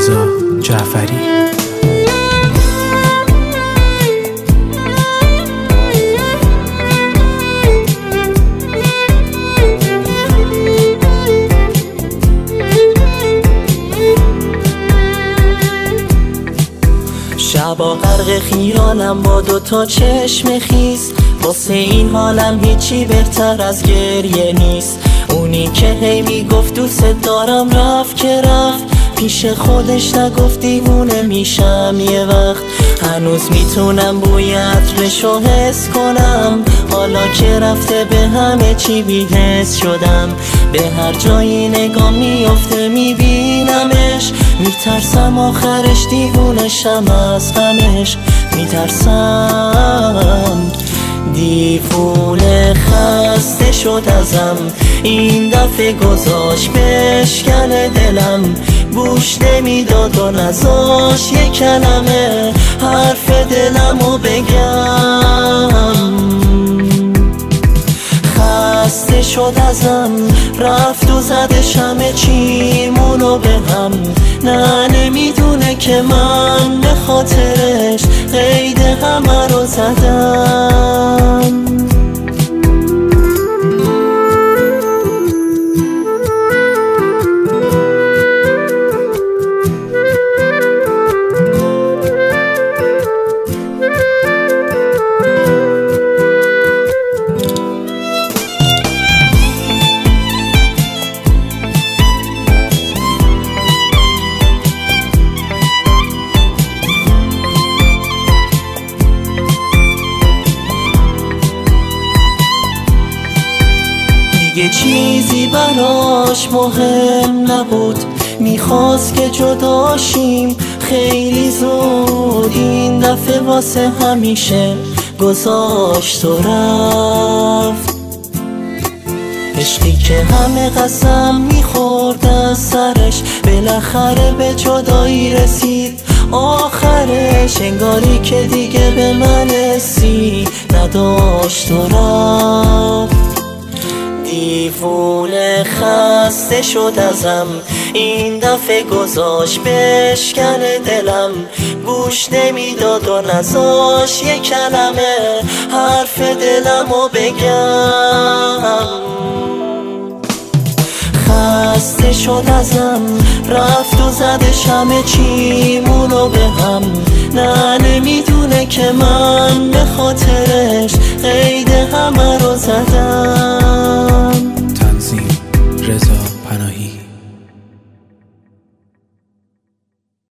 رضا جعفری. شبا غرق خیالم با دوتا چشم خیس، واسه این حالم هیچی بهتر از گریه نیست. اونی که هی میگفت دوست دارم رفت که رفت، پیش خودش نگفت دیوونه میشم یه وقت. هنوز میتونم بوی عطرشو حس کنم، حالا که رفته به همه چی بی‌حس شدم. به هر جایی نگاه میفته میبینمش، میترسم آخرش دیوونشم از غمش. میترسم دیوونه خسته شد ازم، این دفعه گذاشت بشکنه دلم. گوش نمیداد و نذاش یه کلمه حرف دلمو بگم. خسته شد ازم، رفت و زدش همه چیمونو به هم. نه نمیدونه که من به خاطرش قید همه رو زدم. یه چیزی براش مهم نبود، میخواست که جداشیم خیلی زود. این دفعه واسه همیشه گذاشت و رفت. عشقی که همه قسم میخورد از سرش، بالاخره به جدایی رسید آخرش. انگاری که دیگه به من حسی نداشت و رفت. دیوونه خسته شد ازم، این دفعه گذاشت بشکنه دلم. گوش نمیداد و نذاش یه کلمه حرف دلمو بگم. خسته شد ازم، رفت و زدش همه چیمونو به هم. نه نمیدونه که من به خاطرش قید همه رو زدم.